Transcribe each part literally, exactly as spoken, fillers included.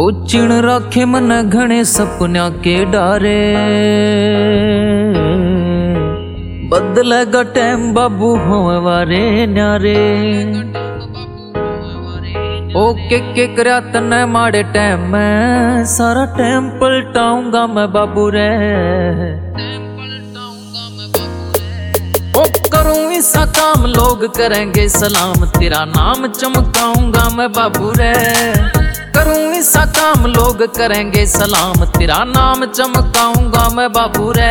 ओ चिण राखे मन घने सपना के डारे, बदलेगा टाइम बाबू होवे वारे न्यारे। ओ के के करया तने माड़े टाइम में, सारा टाइम पलटाऊंगा मैं बाबू रे। ओ करूं ऐसा काम लोग करेंगे सलाम, तेरा नाम चमकाऊंगा मैं बाबू रे। करूं ऐसा काम लोग करेंगे सलाम, तेरा नाम चमकाऊंगा मैं बाबू रे।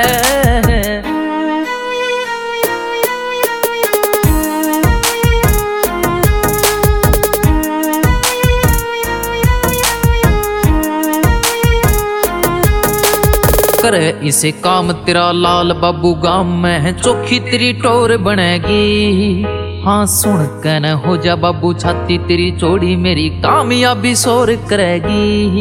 करे इसे काम तेरा लाल बाबू गाम में है, चौखी तेरी टोर बनेगी। हाँ सुन के न हो जा बाबू छाती तेरी चौड़ी, मेरी कामयाबी शोर करेगी।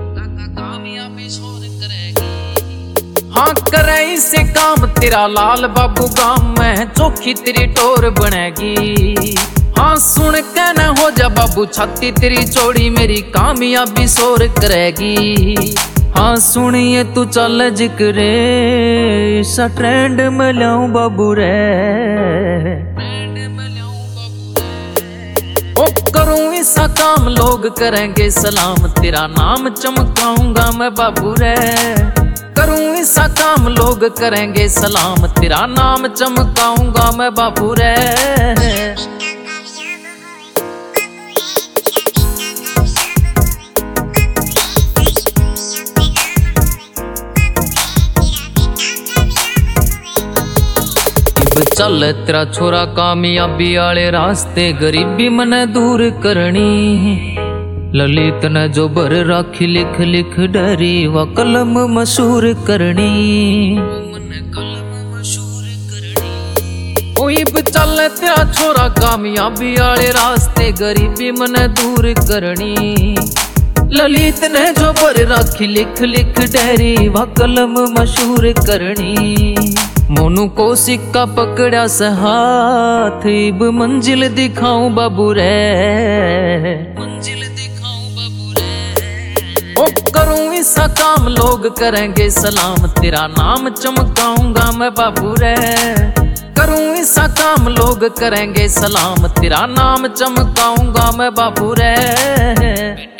हाँ करे इसे काम तेरा लाल बाबू गाम में है, चौखी तेरी टोर बनेगी। हाँ सुन के न हो जा बाबू छाती तेरी चौड़ी, मेरी कामयाबी शोर करेगी। हाँ सुनिए तू चल जिक्रे, सा ट्रेंड में लाऊं बाबू रे। ओ करूं ऐसा काम लोग करेंगे सलाम, तेरा नाम चमकाऊंगा मैं बाबू रे। करूं ऐसा काम लोग करेंगे सलाम, तेरा नाम चमकाऊंगा मैं बाबू रे। चल तेरा छोरा कामयाबी आले रास्ते, गरीबी मने दूर करनी। ललित ने जो बर राखी लिख लिख डरी, व कलम मशहूर करनी। चल तेरा छोरा कामयाबी आले रास्ते, गरीबी मने दूर करनी। ललित ने जो बर राखी लिख लिख डरी, व कलम मशहूर करनी। मोनू को सिक्का पकड़ा से हाथ, इब मंजिल दिखाऊं बाबू रे। मंजिल दिखाऊं बाबू रे। ओ करूं ऐसा काम लोग करेंगे सलाम, तेरा नाम चमकाऊंगा मैं बाबू रे। करूं ऐसा काम लोग करेंगे सलाम, तेरा नाम चमकाऊंगा मैं बाबू रे।